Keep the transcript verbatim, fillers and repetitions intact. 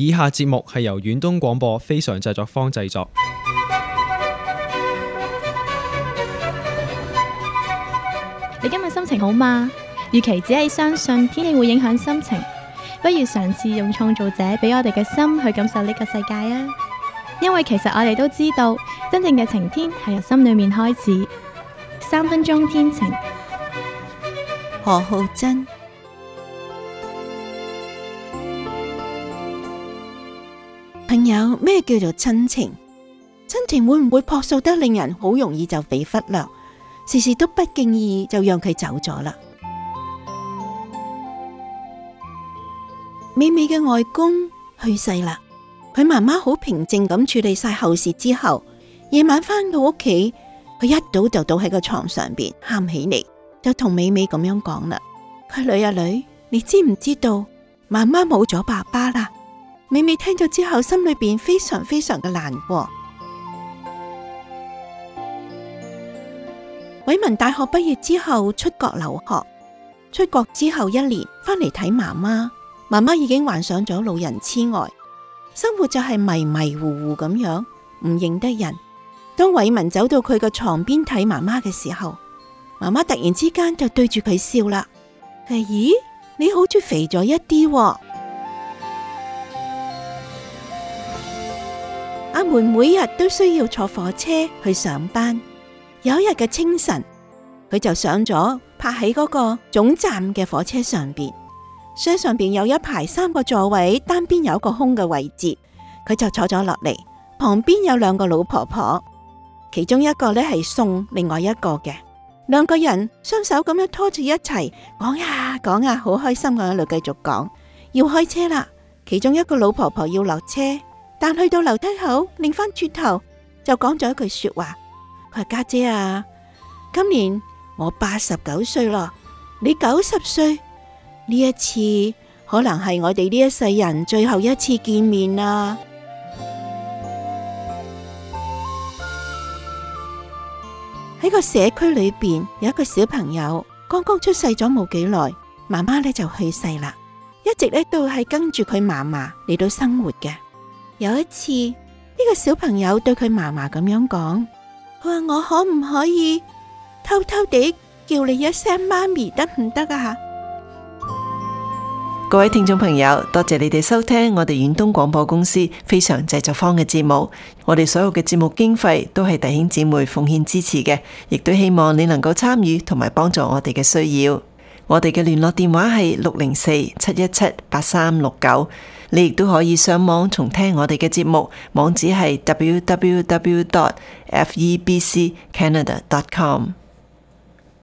以下節目係由遠東廣播非常製作坊製作。 你今日心情好嗎？與其只係相信天氣會影響心情，不如嘗試用創造者俾我哋嘅心去感受呢個世界啊！因為其實我哋都知道，真正嘅晴天係由心裏面開始。三分鐘天晴， 何浩珍。朋友，咩叫做親情？親情會唔會樸素得令人好容易就被忽略，時時都不經意就讓佢走咗啦？美美嘅外公去世啦，佢媽媽好平靜咁處理晒後事之後，夜晚返到屋企，佢一倒就倒喺個床上邊喊起嚟，就同美美咁樣講啦：佢女啊女，你知唔知道媽媽冇咗爸爸啦？美美聽咗之後，心裏邊非常非常嘅難過。偉文大學畢業之後出國留學，出國之後一年返嚟睇媽媽，媽媽已經患上咗老人痴呆，生活就係迷迷糊糊咁樣，唔認得人。當偉文走到佢個床邊睇媽媽嘅時候，媽媽突然之間就對住佢笑啦。佢話：咦，你好似肥咗一啲喎。阿妹每日都需要坐火車去上班。有一日嘅清晨，佢就上咗泊喺嗰個總站嘅火車上邊。車上邊有一排三個座位，單邊有一個空嘅位置，佢就坐咗落嚟。旁邊有兩個老婆婆，其中一個呢係送另外一個嘅，兩個人雙手咁樣拖住一齊講呀講呀，好開心咁喺度繼續講。要開車啦，其中一個老婆婆要落車。但去到樓梯口，擰翻轉頭就講咗一句說話。佢話：家姐啊，今年我八十九歲咯，你九十歲，呢一次可能係我哋呢一世人最後一次見面啦。喺個社區裏邊有一個小朋友剛剛出世咗冇幾耐，媽媽呢就去世啦，一直呢都係跟住佢嫲嫲嚟到生活嘅。有一次，呢個小朋友對佢嫲嫲咁樣講，佢話：我可唔可以偷偷地叫你一聲媽咪得唔得啊？ 各位聽眾朋友，多謝你哋收聽我哋遠東廣播公司非常製作坊嘅節目。我哋所有嘅節目經費都係弟兄姊妹奉獻支持嘅，亦都希望你能夠參與同埋幫助我哋嘅需要。我哋嘅聯絡電話係六零四七一七八三六九。你亦都可以上網重聽我哋嘅節目，網址係 double-u double-u double-u dot f e b c canada dot com。